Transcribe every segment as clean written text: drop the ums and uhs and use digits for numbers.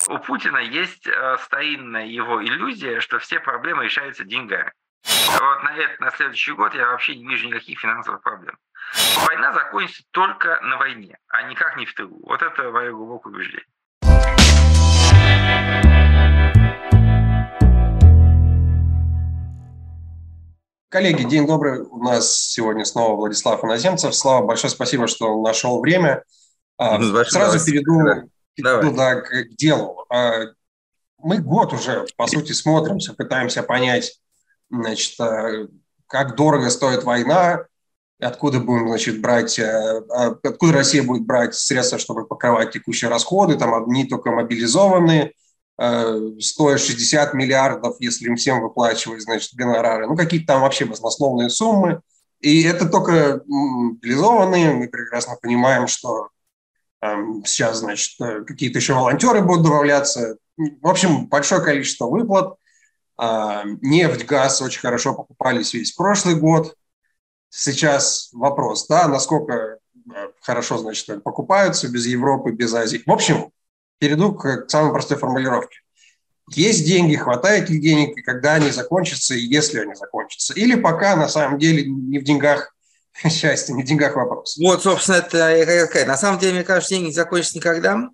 У Путина есть старинная его иллюзия, что все проблемы решаются деньгами. Вот на следующий год я вообще не вижу никаких финансовых проблем. Война закончится только на войне, а никак не в тылу. Вот это мое глубокое убеждение. Коллеги, день добрый. У нас сегодня снова Владислав Иноземцев. Слава, большое спасибо, что нашел время. Сразу перейду к делу. Мы год уже, по сути, смотримся, пытаемся понять, значит, как дорого стоит война, откуда будем, значит, брать, откуда Россия будет брать средства, чтобы покрывать текущие расходы, там одни только мобилизованные, стоя 60 миллиардов, если им всем выплачивать, значит, гонорары, ну, какие-то там вообще баснословные суммы. И это только мобилизованные, мы прекрасно понимаем, что сейчас, значит, какие-то еще волонтеры будут добавляться. В общем, большое количество выплат. Нефть, газ очень хорошо покупались весь прошлый год. Сейчас вопрос, да, насколько хорошо, значит, покупаются без Европы, без Азии. В общем, перейду к самой простой формулировке. Есть деньги, хватает ли денег, и когда они закончатся, и если они закончатся. Или пока, на самом деле, не в деньгах счастье, не в деньгах вопрос. Вот, собственно, это я хотел сказать. На самом деле, мне кажется, деньги не закончатся никогда.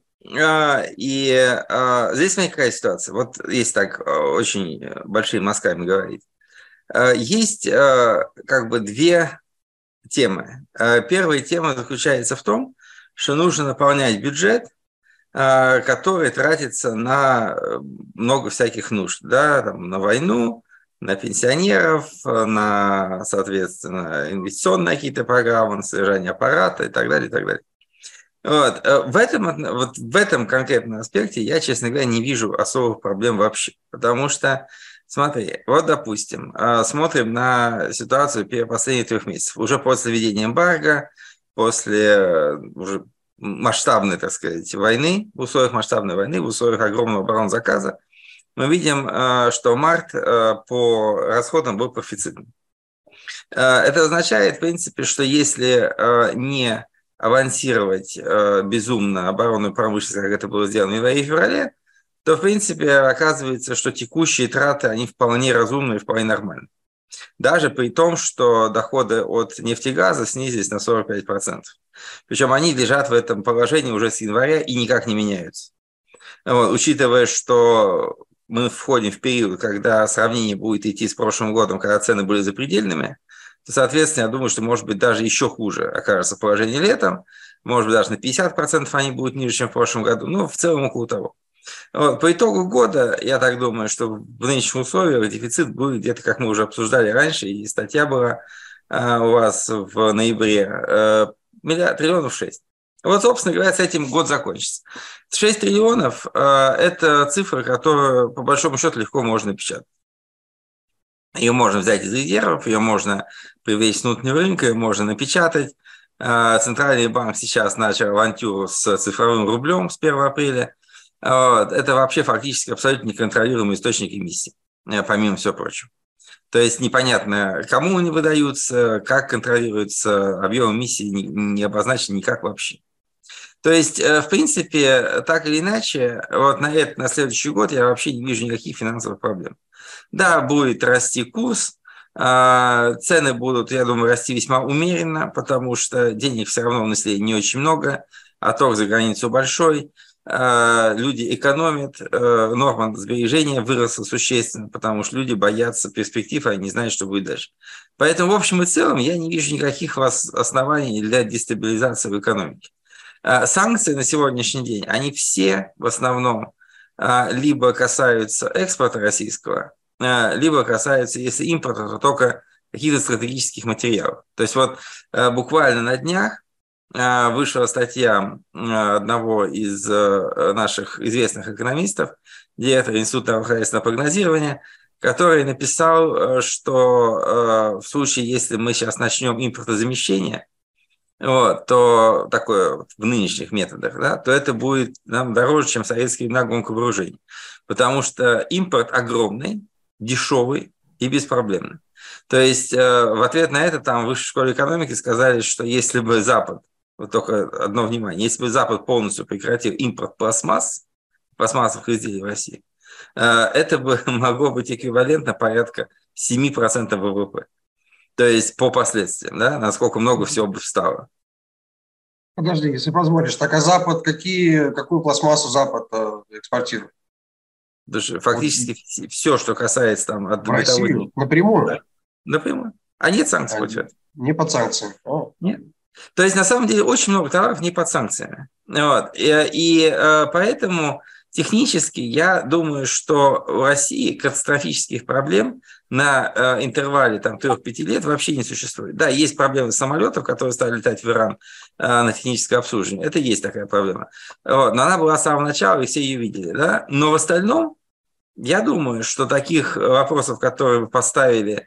И здесь, смотрите, какая ситуация. Вот есть так очень большими мазками говорить. Есть как бы две темы. Первая тема заключается в том, что нужно наполнять бюджет, который тратится на много всяких нужд, да, там, на войну, на пенсионеров, на, соответственно, инвестиционные какие-то программы, на содержание аппарата и так далее, и так далее. Вот. В этом конкретном аспекте я, честно говоря, не вижу особых проблем вообще, потому что, смотри, вот, допустим, смотрим на ситуацию последних 3 месяцев, уже после введения эмбарго, после уже масштабной, так сказать, войны, в условиях масштабной войны, в условиях огромного оборонзаказа, мы видим, что март по расходам был профицитным. Это означает, в принципе, что если не авансировать безумно оборонную промышленность, как это было сделано в январе и феврале, то, в принципе, оказывается, что текущие траты, они вполне разумные, вполне нормальные. Даже при том, что доходы от нефтегаза снизились на 45%. Причем они лежат в этом положении уже с января и никак не меняются. Вот, учитывая, что мы входим в период, когда сравнение будет идти с прошлым годом, когда цены были запредельными, то, соответственно, я думаю, что, может быть, даже еще хуже окажется положение летом, может быть, даже на 50% они будут ниже, чем в прошлом году, но в целом около того. Вот, по итогу года, я так думаю, что в нынешних условиях дефицит будет где-то, как мы уже обсуждали раньше, и статья была у вас в ноябре, триллионов 6. Вот, собственно говоря, с этим год закончится. 6 триллионов – это цифра, которую, по большому счету, легко можно печатать. Ее можно взять из резервов, ее можно привлечь с внутреннего рынка, ее можно напечатать. Центральный банк сейчас начал авантюру с цифровым рублем с 1 апреля. Это вообще фактически абсолютно неконтролируемый источник эмиссии, помимо всего прочего. То есть непонятно, кому они выдаются, как контролируется, объем эмиссии не обозначен никак вообще. То есть, в принципе, так или иначе, вот на следующий год я вообще не вижу никаких финансовых проблем. Да, будет расти курс, цены будут, я думаю, расти весьма умеренно, потому что денег все равно у населения не очень много, отток за границу большой, люди экономят, норма сбережения выросла существенно, потому что люди боятся перспектив, они не знают, что будет дальше. Поэтому, в общем и целом, я не вижу никаких оснований для дестабилизации в экономике. Санкции на сегодняшний день, они все в основном либо касаются экспорта российского, либо касаются, если импорта, то только каких-то стратегических материалов. То есть вот буквально на днях вышла статья одного из наших известных экономистов, директора Института хозяйственного прогнозирования, который написал, что в случае, если мы сейчас начнем импортозамещение, вот, то такое в нынешних методах, да, то это будет нам дороже, чем советские времена гонка вооружений. Потому что импорт огромный, дешевый и беспроблемный. То есть в ответ на это там в Высшей школе экономики сказали, что если бы Запад, вот только одно внимание, если бы Запад полностью прекратил импорт пластмасс, пластмассовых изделий в России, это бы могло быть эквивалентно порядка 7% ВВП. То есть по последствиям, да, насколько много всего бы встало. Подожди, если позволишь, так а Запад какую пластмассу Запад экспортирует? Фактически все, что касается там от в Россию напрямую? Да, напрямую. А нет санкций против этого? Не под санкциями. Нет. То есть, на самом деле, очень много товаров не под санкциями. Вот. И поэтому технически я думаю, что в России катастрофических проблем на интервале 3-5 лет вообще не существует. Да, есть проблемы самолетов, которые стали летать в Иран на техническое обслуживание. Это есть такая проблема. Вот. Но она была с самого начала, и все ее видели. Да? Но в остальном, я думаю, что таких вопросов, которые вы поставили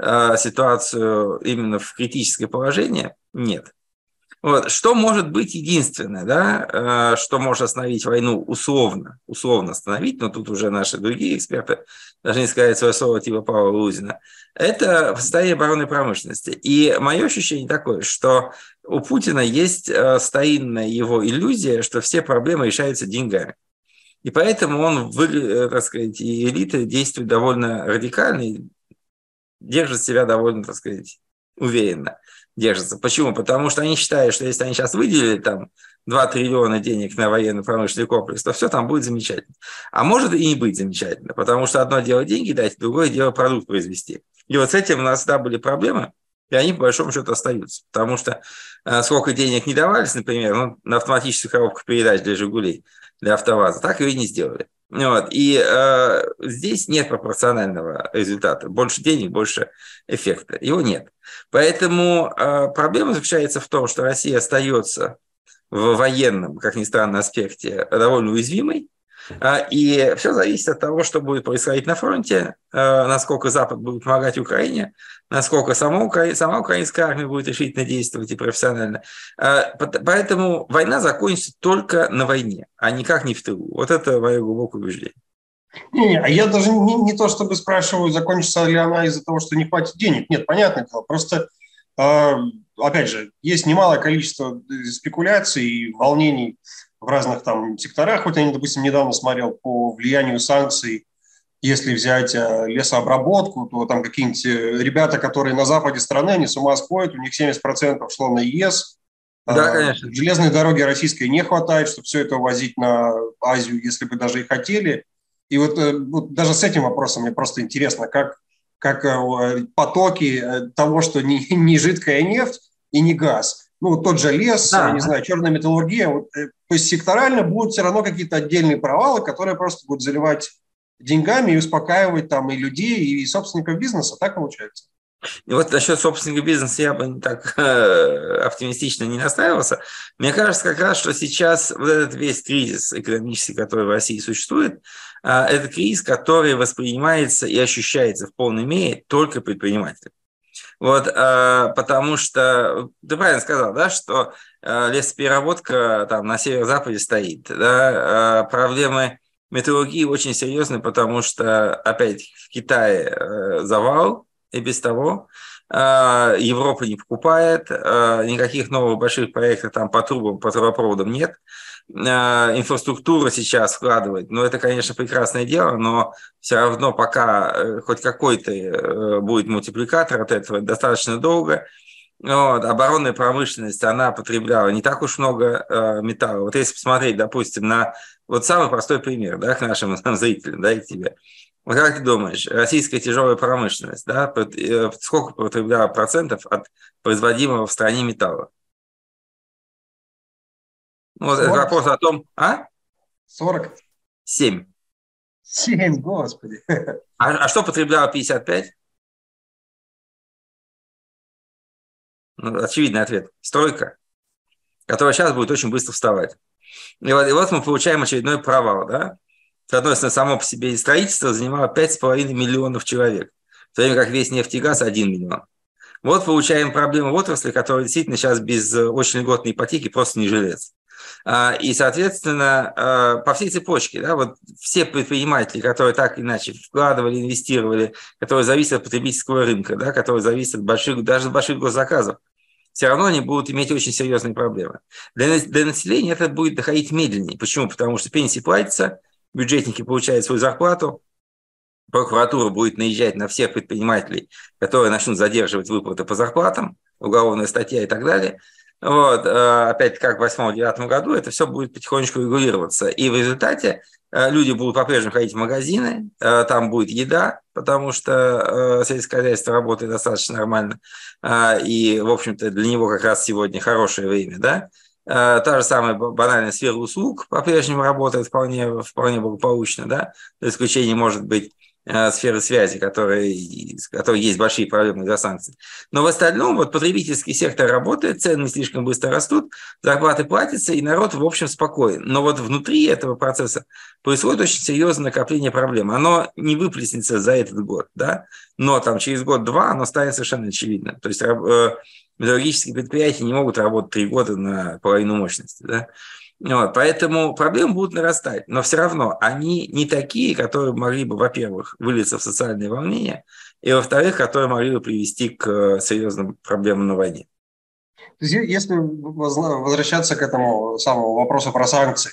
ситуацию именно в критическое положение, нет. Вот. Что может быть единственное, да, что может остановить войну условно остановить, но тут уже наши другие эксперты должны сказать свое слово типа Павла Лузина, это состояние оборонной промышленности. И мое ощущение такое, что у Путина есть старинная его иллюзия, что все проблемы решаются деньгами. И поэтому он, так сказать, и элиты действуют довольно радикально и держат себя довольно, так сказать, уверенно. Держатся. Почему? Потому что они считают, что если они сейчас выделили там 2 триллиона денег на военно-промышленный комплекс, то все там будет замечательно. А может и не быть замечательно, потому что одно дело деньги дать, другое дело продукт произвести. И вот с этим у нас всегда были проблемы, и они по большому счету остаются. Потому что сколько денег не давались, например, на автоматическую коробку передач для «Жигулей», для «АвтоВАЗа», так ее и не сделали. Вот. И здесь нет пропорционального результата. Больше денег, больше эффекта. Его нет. Поэтому проблема заключается в том, что Россия остается в военном, как ни странно, аспекте довольно уязвимой. И все зависит от того, что будет происходить на фронте, насколько Запад будет помогать Украине, насколько сама украинская армия будет решительно действовать и профессионально. Поэтому война закончится только на войне, а никак не в тылу. Вот это мое глубокое убеждение. А я даже не то чтобы спрашиваю, закончится ли она из-за того, что не хватит денег. Нет, понятное дело. Просто, опять же, есть немалое количество спекуляций и волнений в разных там секторах. Вот я, допустим, недавно смотрел по влиянию санкций. Если взять лесообработку, то там какие-нибудь ребята, которые на западе страны, они с ума сходят, у них 70% шло на ЕС. Да, конечно. Железной дороги российской не хватает, чтобы все это возить на Азию, если бы даже и хотели. И вот даже с этим вопросом мне просто интересно, как потоки того, что не жидкая нефть и не газ, тот же лес, да. Я не знаю, черная металлургия, то есть секторально будут все равно какие-то отдельные провалы, которые просто будут заливать деньгами и успокаивать там и людей, и собственников бизнеса, так получается? И вот насчет собственника бизнеса я бы так оптимистично не настраивался. Мне кажется как раз, что сейчас вот этот весь кризис экономический, который в России существует, это кризис, который воспринимается и ощущается в полной мере только предпринимателем. Вот, потому что, ты правильно сказал, да, что лесопереработка там на северо-западе стоит, да, проблемы металлургии очень серьезные, потому что, опять, в Китае завал, и без того Европа не покупает, никаких новых больших проектов там по трубам, по трубопроводам нет. Инфраструктура сейчас вкладывает, это, конечно, прекрасное дело, но все равно пока хоть какой-то будет мультипликатор от этого достаточно долго. Вот. Оборонная промышленность, она потребляла не так уж много металла. Вот если посмотреть, допустим, на вот самый простой пример, да, к нашим зрителям, да, и к тебе. Вот как ты думаешь, российская тяжелая промышленность, да, сколько потребляла процентов от производимого в стране металла? Вот это вопрос о том, 40. 7. 7, господи. А что потребляла 55? Очевидный ответ. Стройка, которая сейчас будет очень быстро вставать. И вот мы получаем очередной провал, да? С одной стороны, само по себе строительство занимало 5,5 миллионов человек, в то время как весь нефть и газ 1 миллион. Вот получаем проблему в отрасли, которая действительно сейчас без очень льготной ипотеки просто не жилец. И, соответственно, по всей цепочке, да, вот все предприниматели, которые так или иначе вкладывали, инвестировали, которые зависят от потребительского рынка, да, которые зависят от даже больших госзаказов, все равно они будут иметь очень серьезные проблемы. Для населения это будет доходить медленнее. Почему? Потому что пенсии платятся, бюджетники получают свою зарплату, прокуратура будет наезжать на всех предпринимателей, которые начнут задерживать выплаты по зарплатам, уголовная статья и так далее. Вот, опять как в 2008-2009 году это все будет потихонечку регулироваться. И в результате люди будут по-прежнему ходить в магазины, там будет еда, потому что сельское хозяйство работает достаточно нормально. И, в общем-то, для него как раз сегодня хорошее время, да. Та же самая банальная сфера услуг по-прежнему работает вполне благополучно, да, за исключением, может быть, сферы связи, которые есть большие проблемы из-за санкций. Но в остальном вот потребительский сектор работает, цены слишком быстро растут, зарплаты платятся, и народ, в общем, спокоен. Но вот внутри этого процесса происходит очень серьезное накопление проблем. Оно не выплеснется за этот год, да, но там через год-два оно станет совершенно очевидно. То есть металлургические предприятия не могут работать 3 года на половину мощности, да. Вот, поэтому проблемы будут нарастать, но все равно они не такие, которые могли бы, во-первых, вылиться в социальные волнения, и, во-вторых, которые могли бы привести к серьезным проблемам на войне. То есть, если возвращаться к этому самому вопросу про санкции,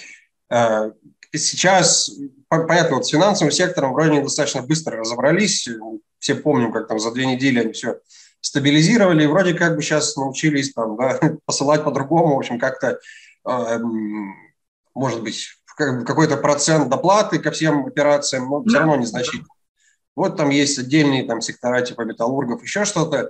сейчас, понятно, вот с финансовым сектором вроде достаточно быстро разобрались, все помним, как там за 2 недели они все стабилизировали, и вроде как бы сейчас научились там, да, посылать по-другому, в общем, как-то может быть, какой-то процент доплаты ко всем операциям, но все равно незначительно. Вот там есть отдельные там сектора типа металлургов, еще что-то.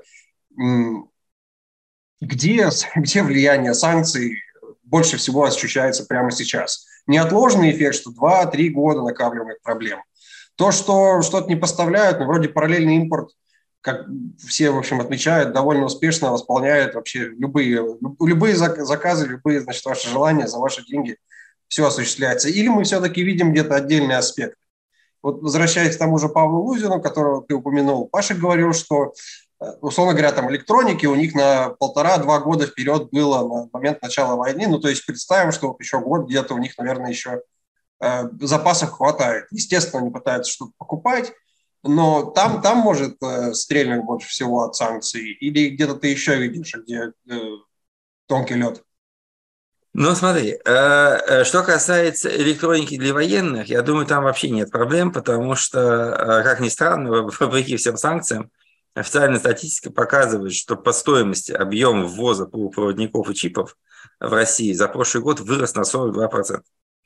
Где влияние санкций больше всего ощущается прямо сейчас? Неотложный эффект, что 2-3 года накапливаемых проблем. То, что что-то не поставляют, но вроде параллельный импорт, как все, в общем, отмечают, довольно успешно восполняет вообще любые заказы, любые, значит, ваши желания за ваши деньги, все осуществляется. Или мы все-таки видим где-то отдельный аспект. Вот возвращаясь к тому же Павлу Лузину, которого ты упомянул, Паша говорил, что, условно говоря, там электроники у них на 1,5-2 года вперед было на момент начала войны. Ну, то есть представим, что вот еще год где-то у них, наверное, еще запасов хватает. Естественно, они пытаются что-то покупать, но там может стрельнуть больше всего от санкций, или где-то ты еще видишь, где тонкий лед? Ну, смотри, что касается электроники для военных, я думаю, там вообще нет проблем, потому что, как ни странно, вопреки всем санкциям, официальная статистика показывает, что по стоимости объем ввоза полупроводников и чипов в России за прошлый год вырос на 42%.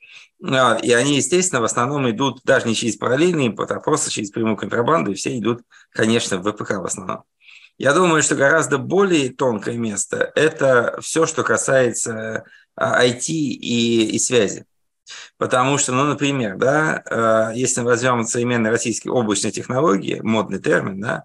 И они, естественно, в основном идут даже не через параллельный импорт, а просто через прямую контрабанду, и все идут, конечно, в ВПК в основном. Я думаю, что гораздо более тонкое место – это все, что касается IT и связи. Потому что, ну, например, да, если мы возьмем современные российские облачные технологии, модный термин, да,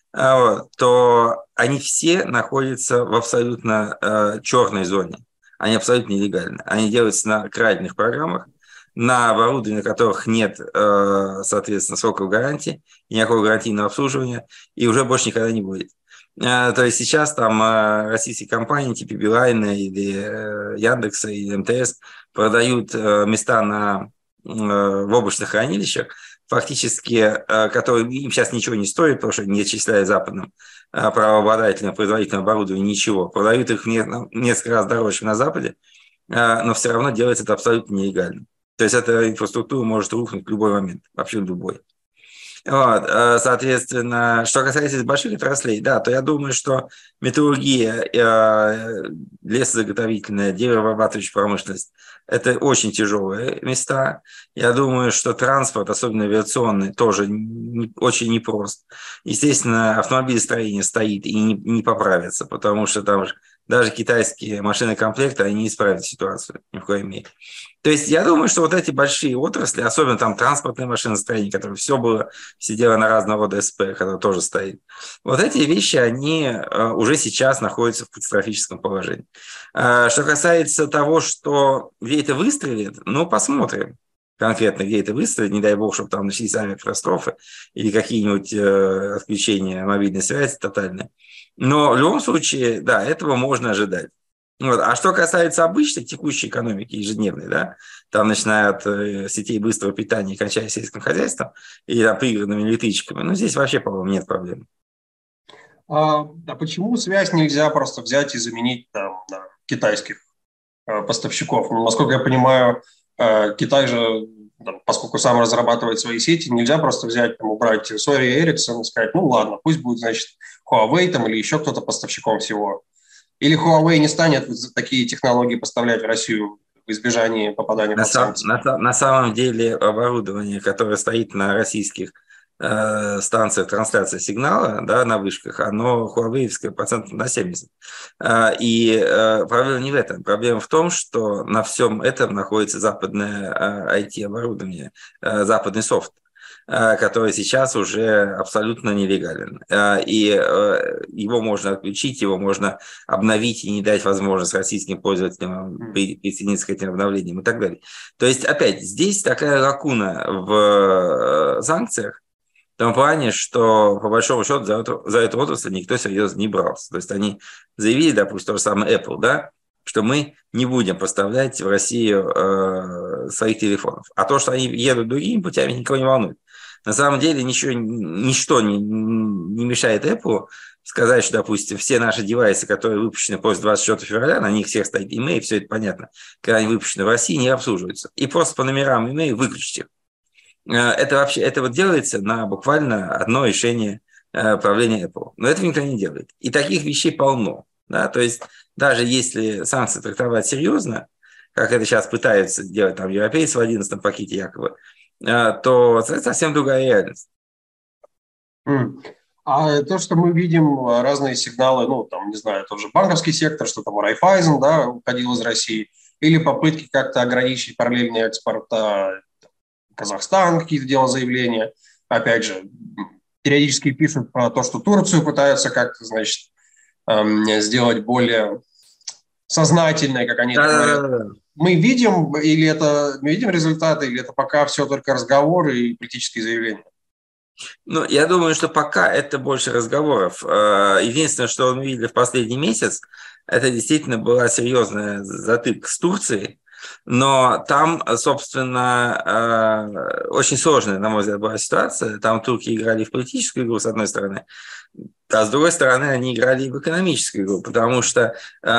то они все находятся в абсолютно черной зоне. Они абсолютно нелегальны. Они делаются на краденных программах, на оборудовании, на которых нет, соответственно, сроков гарантии, никакого гарантийного обслуживания, и уже больше никогда не будет. То есть сейчас там российские компании типа Билайна или Яндекса или МТС продают места в облачных хранилищах, фактически, которые им сейчас ничего не стоят, потому что не отчисляют западным правообладателям, производителям оборудования ничего. Продают их несколько раз дороже, чем на Западе, но все равно делается это абсолютно нелегально. То есть эта инфраструктура может рухнуть в любой момент, вообще в любой. Вот, соответственно, что касается больших отраслей, да, то я думаю, что металлургия, лесозаготовительная, деревообрабатывающая промышленность – это очень тяжелые места. Я думаю, что транспорт, особенно авиационный, тоже очень непрост. Естественно, автомобилестроение стоит и не поправится, потому что там даже китайские машинокомплекты, они не исправят ситуацию ни в коей мере. То есть я думаю, что вот эти большие отрасли, особенно там транспортное машиностроение, которое сидело на разного рода СП, которое тоже стоит, вот эти вещи, они уже сейчас находятся в катастрофическом положении. Что касается того, что где это выстрелит, ну, посмотрим конкретно, где это выстрелит, не дай бог, чтобы там начались авиакатастрофы или какие-нибудь отключения мобильной связи тотальные. Но в любом случае, да, этого можно ожидать. Вот. А что касается обычной текущей экономики, ежедневной, да, там начиная от сетей быстрого питания и кончая сельским хозяйством и там, пригородными электричками, ну, здесь вообще, по-моему, нет проблем. А почему связь нельзя просто взять и заменить там, на китайских поставщиков? Ну, насколько я понимаю, Китай же поскольку сам разрабатывает свои сети, нельзя просто взять, убрать Sony Ericsson и сказать, ну ладно, пусть будет, значит, Huawei там или еще кто-то поставщиком всего. Или Huawei не станет такие технологии поставлять в Россию в избежании попадания под санкции? На самом деле оборудование, которое стоит на российских станциях трансляции сигнала, да, на вышках, оно хуавеевское процентов на 70. Проблема не в этом. Проблема в том, что на всем этом находится западное IT-оборудование, западный софт, который сейчас уже абсолютно нелегален. Его можно отключить, его можно обновить и не дать возможность российским пользователям присоединиться к этим обновлениям и так далее. То есть, опять, здесь такая лакуна в санкциях, в том плане, что, по большому счету, за эту отрасль никто серьезно не брался. То есть, они заявили, допустим, то же самое Apple, да, что мы не будем поставлять в Россию своих телефонов. А то, что они едут другими путями, никого не волнует. На самом деле ничто не мешает Apple сказать, что, допустим, все наши девайсы, которые выпущены после 24 февраля, на них всех стоит email, все это понятно, когда они выпущены в России, не обслуживаются. И просто по номерам email выключить их. Это вот делается на буквально одно решение правления Apple. Но этого никто не делает. И таких вещей полно. Да? То есть даже если санкции трактовать серьезно, как это сейчас пытаются делать там европейцы в 11-м пакете якобы, то это совсем другая реальность. А то, что мы видим разные сигналы, ну, там, не знаю, тот же банковский сектор, что там Райфайзен, да, уходил из России, или попытки как-то ограничить параллельный экспорт, Казахстан какие-то делал заявления, опять же, периодически пишут про то, что Турцию пытаются как-то, значит, сделать более сознательной, как они это говорят. Мы видим результаты, или это пока все только разговоры и политические заявления? Ну, я думаю, что пока это больше разговоров. Единственное, что мы видели в последний месяц, это действительно была серьезная затык с Турцией, но там, собственно, очень сложная, на мой взгляд, была ситуация. Там турки играли в политическую игру, с одной стороны, а с другой стороны, они играли в экономическую игру, потому что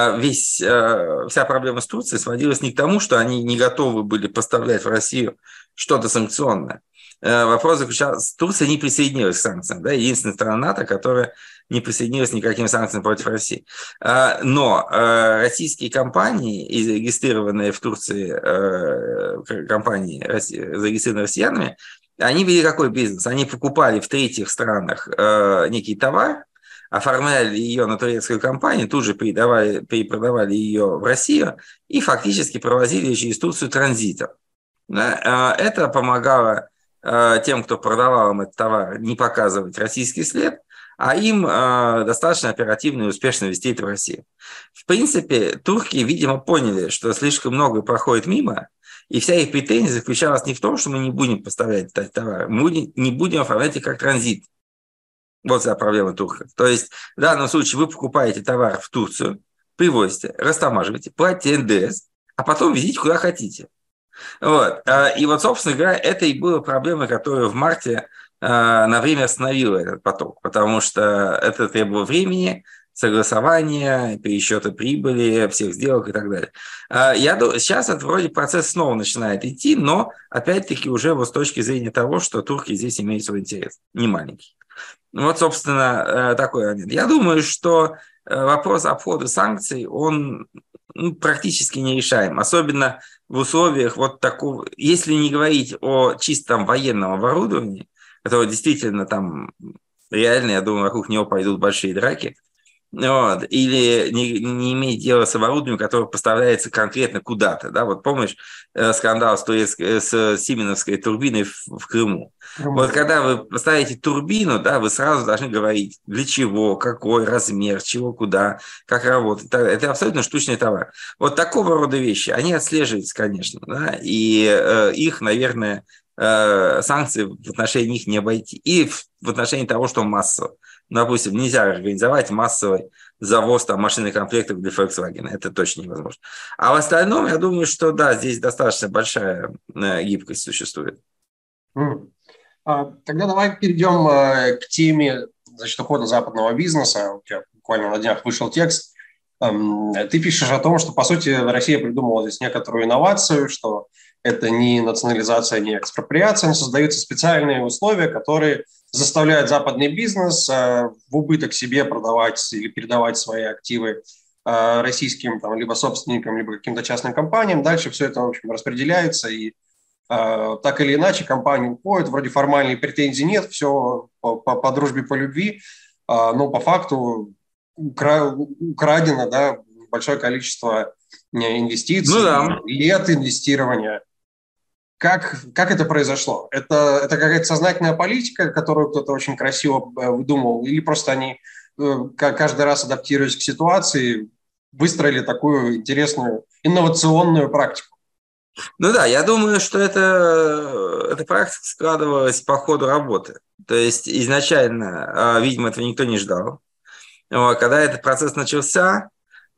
вся проблема с Турцией сводилась не к тому, что они не готовы были поставлять в Россию что-то санкционное. Вопрос заключался, Турция не присоединилась к санкциям, да, единственная страна НАТО, которая не присоединилась ни к каким санкциям против России. Но российские компании, и зарегистрированные в Турции компании, зарегистрированные россиянами, они вели какой бизнес? Они покупали в третьих странах некий товар, оформляли ее на турецкую компанию, тут же перепродавали ее в Россию и фактически провозили через Турцию транзитом. Это помогало тем, кто продавал им этот товар, не показывать российский след, а им достаточно оперативно и успешно везти это в Россию. В принципе, турки, видимо, поняли, что слишком много проходит мимо, и вся их претензия заключалась не в том, что мы не будем поставлять этот товар, мы не будем оформлять их как транзит. Вот вся проблема турков. То есть в данном случае вы покупаете товар в Турцию, привозите, растамаживаете, платите НДС, а потом везите куда хотите. Вот. И вот, собственно говоря, это и была проблема, которая в марте на время остановила этот поток, потому что это требовало времени, согласования, пересчета прибыли, всех сделок и так далее. Я думаю, сейчас это вроде процесс снова начинает идти, но опять-таки уже вот с точки зрения того, что турки здесь имеют свой интерес, не маленький. Вот, собственно, такой момент. Я думаю, что вопрос обхода санкций, он практически нерешаем, особенно в условиях вот такого, если не говорить о чистом военном оборудовании, которое действительно там реально, я думаю, вокруг него пойдут большие драки, вот, или не иметь дела с оборудованием, которое поставляется конкретно куда-то. Да? Вот помнишь скандал с Сименовской турбиной в Крыму? Вот когда вы поставите турбину, да, вы сразу должны говорить, для чего, какой размер, чего, куда, как работать. Это абсолютно штучный товар. Вот такого рода вещи, они отслеживаются, конечно, да? И их, наверное, санкции в отношении них не обойти. И в отношении того, что массово. Допустим, нельзя организовать массовый завоз там, машинных комплектов для Volkswagen. Это точно невозможно. А в остальном, я думаю, что да, здесь достаточно большая гибкость существует. Тогда давай перейдем к теме, значит, ухода западного бизнеса. У тебя буквально на днях вышел текст Ты пишешь о том, что, по сути, Россия придумала здесь некоторую инновацию, что это не национализация, не экспроприация, но создаются специальные условия, которые заставляют западный бизнес в убыток себе продавать или передавать свои активы российским либо собственникам, либо каким-то частным компаниям. Дальше все это, в общем, распределяется, и так или иначе компания уходит, вроде формальной претензий нет, все по дружбе, по любви, но по факту украдено, да, большое количество инвестиций, лет инвестирования. Как это произошло? Это какая-то сознательная политика, которую кто-то очень красиво выдумал, или просто они каждый раз, адаптируясь к ситуации, выстроили такую интересную инновационную практику? Ну да, я думаю, что эта практика складывалась по ходу работы. То есть изначально, видимо, этого никто не ждал. Когда этот процесс начался,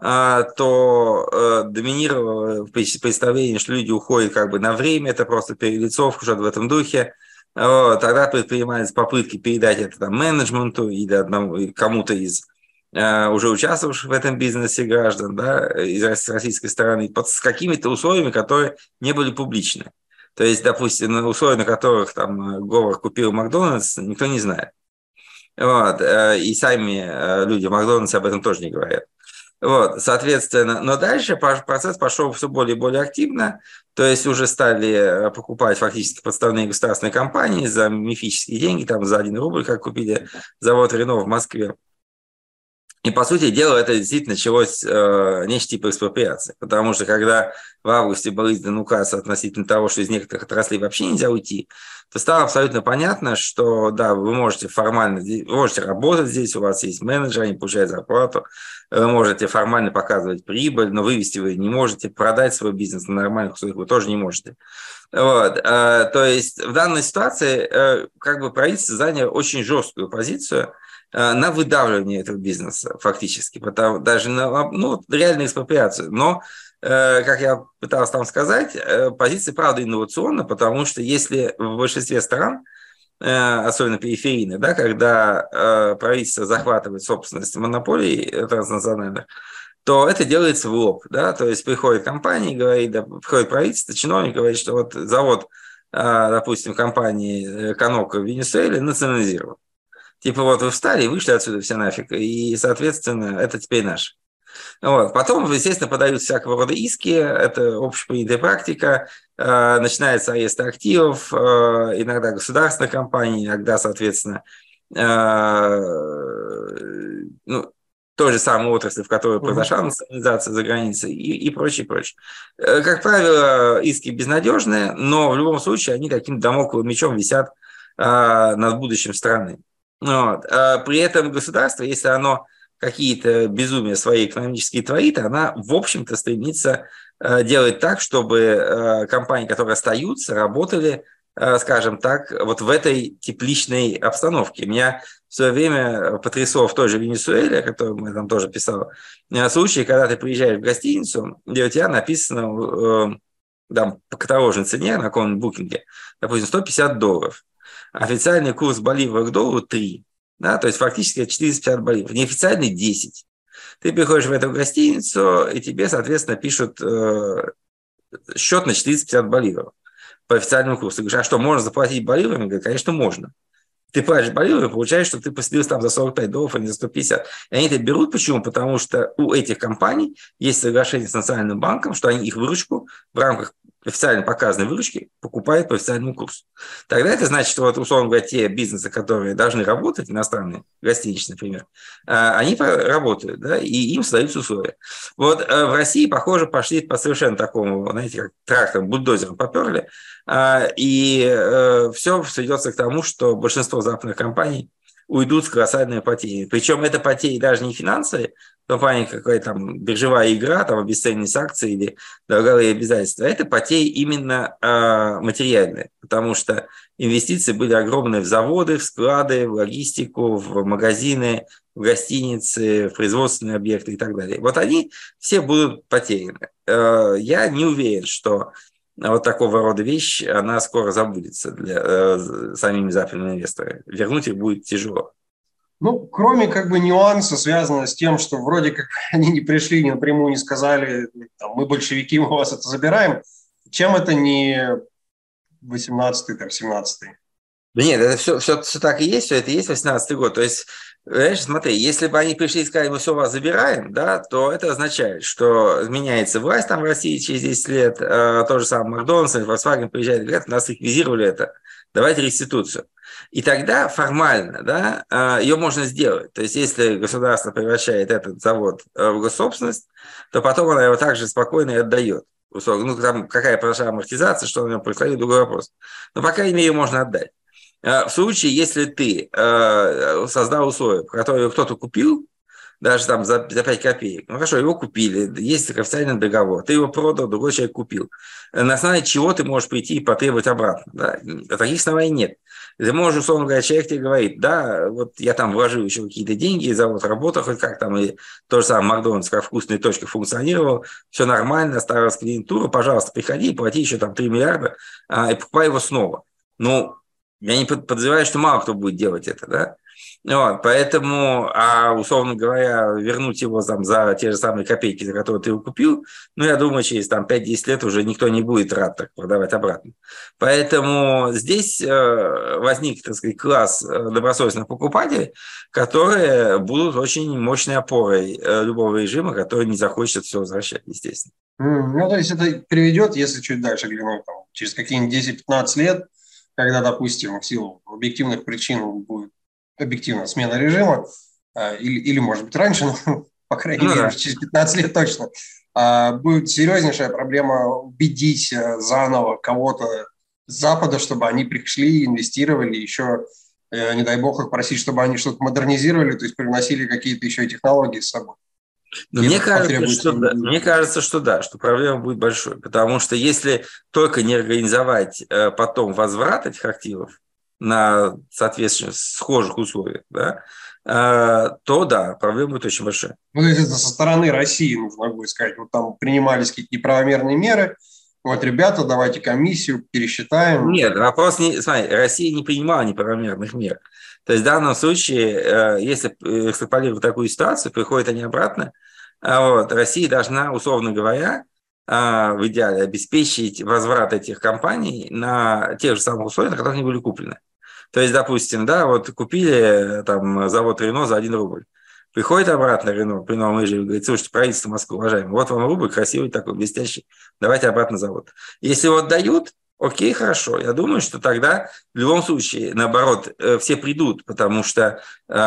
то доминировало представление, что люди уходят как бы на время, это просто перелицовка, что-то в этом духе. Тогда предпринимались попытки передать это менеджменту или кому-то из уже участвовавших в этом бизнесе граждан, да, из российской стороны, с какими-то условиями, которые не были публичны. То есть, допустим, условия, на которых там Говор купил Макдональдс, никто не знает. И сами люди в Макдональдсе об этом тоже не говорят. Соответственно, но дальше процесс пошел все более и более активно, то есть уже стали покупать фактически подставные государственные компании за мифические деньги, там за 1 рубль, как купили завод Рено в Москве. И, по сути дела, это действительно началось нечто типа экспроприации, потому что когда в августе был издан указ относительно того, что из некоторых отраслей вообще нельзя уйти, то стало абсолютно понятно, что да, вы можете формально, вы можете работать здесь, у вас есть менеджер, они получают зарплату, вы можете формально показывать прибыль, но вывести вы не можете, продать свой бизнес на нормальных условиях вы тоже не можете. То есть в данной ситуации как бы правительство заняло очень жесткую позицию на выдавливание этого бизнеса фактически, даже на реальную экспроприацию. Но, как я пытался там сказать, позиция правда инновационна, потому что если в большинстве стран, особенно периферийных, да, когда правительство захватывает собственность монополий транснациональных, то это делается в лоб, да, то есть приходит компания, говорит, приходит правительство, чиновник говорит, что вот завод, допустим, компании Канока в Венесуэле национализирован. Типа вот вы встали и вышли отсюда все нафиг, и, соответственно, это теперь наш. Потом, естественно, подают всякого рода иски, это общепринятая практика, начинается арест активов, иногда государственных компаний, иногда, соответственно, той же самой отрасли, в которой произошла национализация за границей и прочее, прочее. Как правило, иски безнадежные, но в любом случае они таким дамокловым мечом висят над будущим страны. При этом государство, если оно какие-то безумия свои экономические творит, она, в общем-то, стремится делать так, чтобы компании, которые остаются, работали, скажем так, вот в этой тепличной обстановке. Меня в свое время потрясло в той же Венесуэле, о которой мы там тоже писали, случай, когда ты приезжаешь в гостиницу, где у тебя написано там, по каталожной цене на каком-нибудь букинге, допустим, $150. Официальный курс боливара к доллару 3. Да, то есть фактически 450 боливаров. Неофициальный 10. Ты приходишь в эту гостиницу, и тебе, соответственно, пишут счет на 450 боливаров по официальному курсу. Ты говоришь, а что, можно заплатить боливарами? Говорят, конечно, можно. Ты платишь боливарами, получаешь, что ты поселился там за $45, а не за 150. И они это берут. Почему? Потому что у этих компаний есть соглашение с Национальным банком, что они их выручку в рамках официально показанной выручки покупают по официальному курсу. Тогда это значит, что, вот, условно говоря, те бизнесы, которые должны работать, иностранные, гостиничные, например, они работают, да, и им создаются условия. Вот в России, похоже, пошли по совершенно такому, знаете, как трактором, бульдозером поперли, и все сведется к тому, что большинство западных компаний уйдут с колоссальной потерей. Причем это потери даже не финансовые, компания какая-то там биржевая игра, там обесценивание акций или долговые обязательства, это потери именно материальные, потому что инвестиции были огромные в заводы, в склады, в логистику, в магазины, в гостиницы, в производственные объекты и так далее. Вот они все будут потеряны. Я не уверен, что вот такого рода вещь, она скоро забудется для самими западными инвесторами. Вернуть их будет тяжело. Ну, кроме как бы нюанса, связанного с тем, что вроде как они не пришли, не напрямую не сказали, там, мы большевики, мы у вас это забираем, чем это не 18-й, там, 17-й? Да нет, это все так и есть, все это и есть 18-й год. То есть, знаешь, смотри, если бы они пришли и сказали, мы все у вас забираем, да, то это означает, что меняется власть там в России через 10 лет, то же самое Макдональдс, Volkswagen приезжает и говорят, нас реквизировали это, давайте реституцию. И тогда формально, да, ее можно сделать. То есть, если государство превращает этот завод в госсобственность, то потом она его также спокойно и отдает. Ну, там какая прошла амортизация, что на нем происходит, другой вопрос. Но, по крайней мере, можно отдать. В случае, если ты создал условия, которые кто-то купил, даже там за 5 копеек, ну хорошо, его купили, есть официальный договор, ты его продал, другой человек купил. На основании чего ты можешь прийти и потребовать обратно? Да? Таких оснований нет. Ты можешь, условно говоря, человек тебе говорит, да, вот я там вложил еще какие-то деньги, завод работал хоть как там, и то же самое Макдональдс, как вкусная точка функционировал, все нормально, старая клиентура, пожалуйста, приходи, плати еще там 3 миллиарда и покупай его снова. Ну, я не подозреваю, что мало кто будет делать это, да? Вот, поэтому, условно говоря, вернуть его там за те же самые копейки, за которые ты его купил, ну, я думаю, через там 5-10 лет уже никто не будет рад так продавать обратно. Поэтому здесь возник, так сказать, класс добросовестных покупателей, которые будут очень мощной опорой любого режима, который не захочет все возвращать, естественно. Ну, то есть это приведет, если чуть дальше глянуть, там, через какие-нибудь 10-15 лет, когда, допустим, в силу объективных причин будет объективно смена режима, или может быть, раньше, но, по крайней мере, да. через 15 лет точно, будет серьезнейшая проблема убедить заново кого-то с Запада, чтобы они пришли, инвестировали, еще, не дай бог, их просить, чтобы они что-то модернизировали, то есть приносили какие-то еще и технологии с собой. Но мне кажется, что да, что проблема будет большой, потому что если только не организовать потом возврат этих активов на, соответственно, схожих условиях, да, то да, проблема будет очень большая. Ну, то есть это со стороны России нужно будет сказать, вот там принимались какие-то неправомерные меры, вот, ребята, давайте комиссию пересчитаем. Нет, вопрос не... Смотри, Россия не принимала неправомерных мер. То есть в данном случае, если экстраполировать такую ситуацию, приходят они обратно, вот, Россия должна, условно говоря, в идеале обеспечить возврат этих компаний на тех же самых условиях, на которых они были куплены. То есть, допустим, да, вот купили там завод Рено за 1 рубль. Приходит обратно Рено, при новом режиме, говорит, слушайте, правительство Москвы, уважаемый, вот вам рубль, красивый такой, блестящий, давайте обратно завод. Если его отдают, окей, хорошо. Я думаю, что тогда в любом случае, наоборот, все придут, потому что,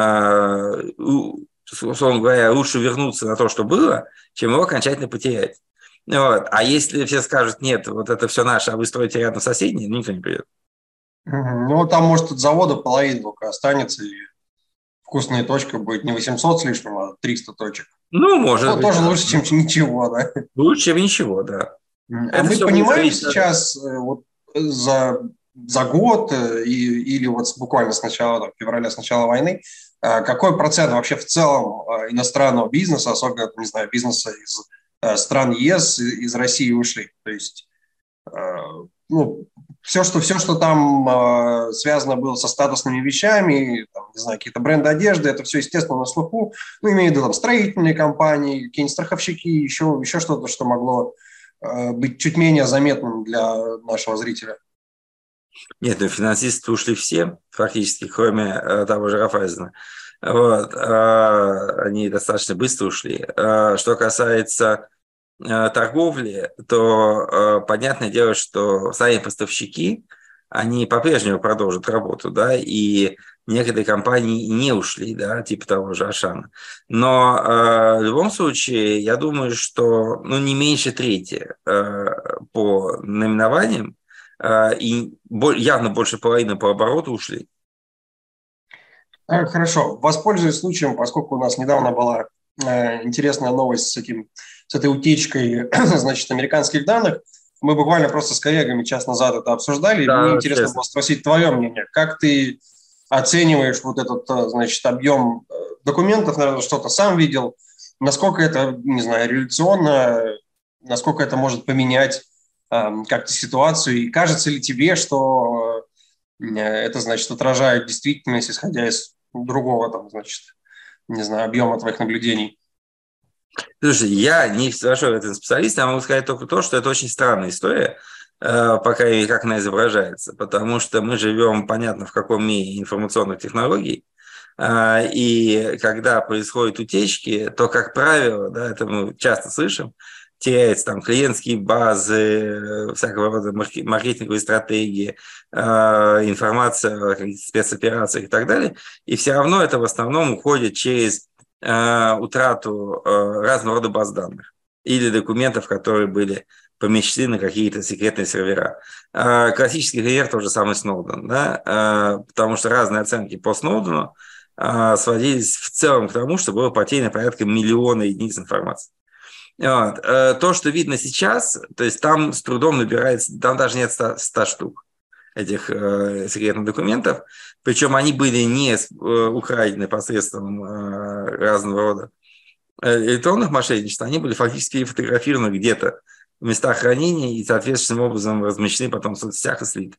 условно говоря, лучше вернуться на то, что было, чем его окончательно потерять. Вот. А если все скажут, нет, вот это все наше, а вы строите рядом соседние, никто не придет. Ну, там, может, от завода половина только останется, и вкусная точка будет не 800 с лишним, а 300 точек. Ну, может быть. Тоже да. Лучше, чем ничего, да. Лучше, чем ничего, да. А мы понимаем сейчас вот за год или вот буквально с начала февраля, с начала войны, какой процент вообще в целом иностранного бизнеса, особенно, не знаю, бизнеса из стран ЕС, из России ушли? То есть, ну, все, что там связано было со статусными вещами, там, не знаю, какие-то бренды одежды, это все, естественно, на слуху. Ну, имею в виду там строительные компании, какие-нибудь страховщики, еще что-то, что могло быть чуть менее заметным для нашего зрителя. Нет, ну финансисты ушли все, фактически, кроме того же Рафайзена. Вот. Они достаточно быстро ушли. Что касается торговли, то понятное дело, что сами поставщики, они по-прежнему продолжат работу, да, и некоторые компании не ушли, да, типа того же Ашана. Но в любом случае, я думаю, что не меньше трети по наименованиям и явно больше половины по обороту ушли. Хорошо. Воспользуюсь случаем, поскольку у нас недавно была интересная новость с этой утечкой, значит, американских данных. Мы буквально просто с коллегами час назад это обсуждали. Да, мне интересно было спросить твое мнение. Как ты оцениваешь вот этот, значит, объем документов, наверное, что-то сам видел, насколько это, не знаю, революционно, насколько это может поменять как-то ситуацию, и кажется ли тебе, что это, значит, отражает действительность, исходя из другого там, значит, не знаю, объема твоих наблюдений? Слушай, я не большой в этом специалист, я могу сказать только то, что это очень странная история, пока и как она изображается, потому что мы живем, понятно, в каком мире информационных технологий, и когда происходят утечки, то, как правило, да, это мы часто слышим, теряются там клиентские базы, всякого рода маркетинговые стратегии, информация о каких-то спецоперациях и так далее, и все равно это в основном уходит через утрату разного рода баз данных или документов, которые были помещены на какие-то секретные сервера. Классический пример тот же самый Сноуден, да? Потому что разные оценки по Сноудену сводились в целом к тому, что было потеряно порядка миллиона единиц информации. Вот. То, что видно сейчас, то есть там с трудом набирается, там даже нет 100 штук этих секретных документов, причем они были не украдены посредством разного рода электронных мошенничеств, они были фактически фотографированы где-то в местах хранения и соответственным образом размещены потом в соцсетях и слиты.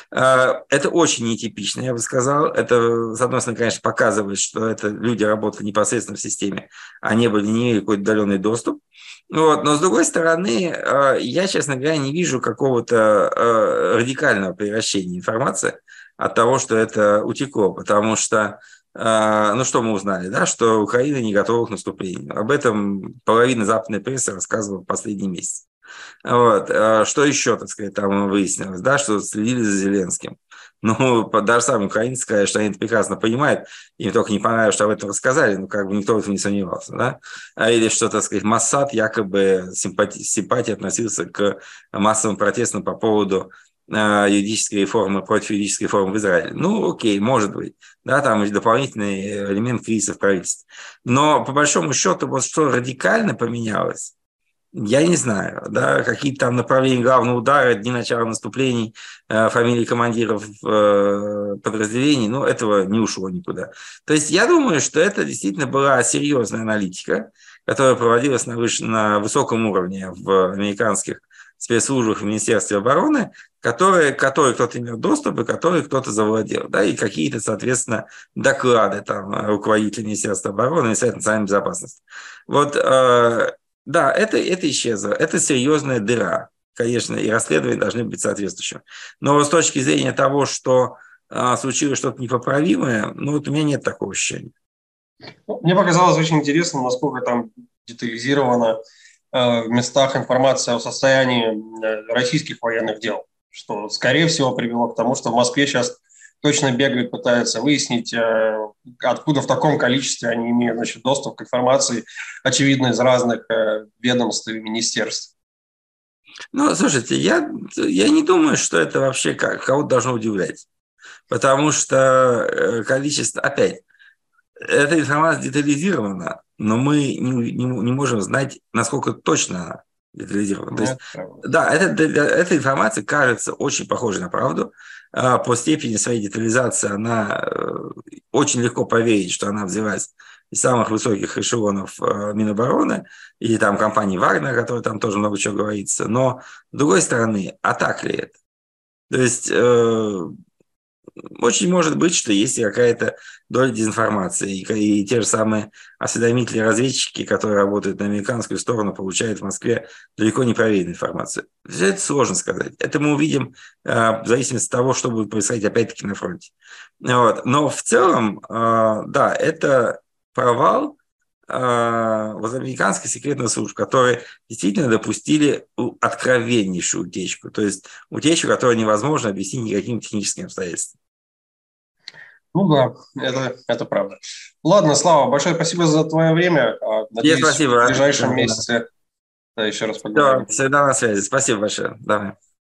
Это очень нетипично, я бы сказал. Это, с одной стороны, конечно, показывает, что это люди работали непосредственно в системе, а не имели какой-то удаленный доступ. Вот. Но, с другой стороны, я, честно говоря, не вижу какого-то радикального превращения информации от того, что это утекло, потому что, ну, что мы узнали, да, что Украина не готова к наступлению. Об этом половина западной прессы рассказывала в последний месяц. Вот. Что еще, так сказать, там выяснилось, да, что следили за Зеленским. Ну, даже сами украинцы сказали, что они это прекрасно понимают, им только не понравилось, что об этом рассказали, но как бы никто в этом не сомневался, да. Или что, так сказать, Моссад якобы с симпатией относился к массовым протестам по поводу юридической реформы, против юридической реформы в Израиле. Ну, окей, может быть, да, там дополнительный элемент кризиса в правительстве. Но, по большому счету, вот что радикально поменялось, я не знаю, да, какие-то там направления главного удара, дни начала наступлений, фамилии командиров подразделений, ну, этого не ушло никуда. То есть я думаю, что это действительно была серьезная аналитика, которая проводилась на высоком уровне в американских спецслужбах в Министерстве обороны, которые кто-то имел доступ и которые кто-то завладел, да, и какие-то, соответственно, доклады там руководителя Министерства обороны и Совета национальной безопасности. Вот, да, это исчезло, это серьезная дыра, конечно, и расследования должны быть соответствующими. Но с точки зрения того, что случилось что-то непоправимое, ну вот у меня нет такого ощущения. Мне показалось очень интересно, насколько там детализирована в местах информация о состоянии российских военных дел, что, скорее всего, привело к тому, что в Москве сейчас точно бегают, пытаются выяснить, откуда в таком количестве они имеют, значит, доступ к информации, очевидно, из разных ведомств и министерств. Ну, слушайте, я не думаю, что это вообще кого-то должно удивлять, потому что количество, опять, эта информация детализирована, но мы не можем знать, насколько точно она детализирована. То есть, да, эта информация кажется очень похожей на правду. По степени своей детализации она очень легко поверить, что она взялась из самых высоких эшелонов Минобороны или там компании Вагнер, о которой там тоже много чего говорится. Но, с другой стороны, а так ли это? То есть очень может быть, что есть какая-то доля дезинформации, и те же самые осведомители-разведчики, которые работают на американскую сторону, получают в Москве далеко не проверенную информацию. Все это сложно сказать. Это мы увидим в зависимости от того, что будет происходить опять-таки на фронте. Вот. Но в целом, да, это провал вот американской секретной службы, которые действительно допустили откровеннейшую утечку, то есть утечку, которую невозможно объяснить никаким техническим обстоятельствам. Ну да, это правда. Ладно, Слава, большое спасибо за твое время. Надеюсь, спасибо. В ближайшем месяце еще раз поговорим. Всегда на связи. Спасибо большое. Давай.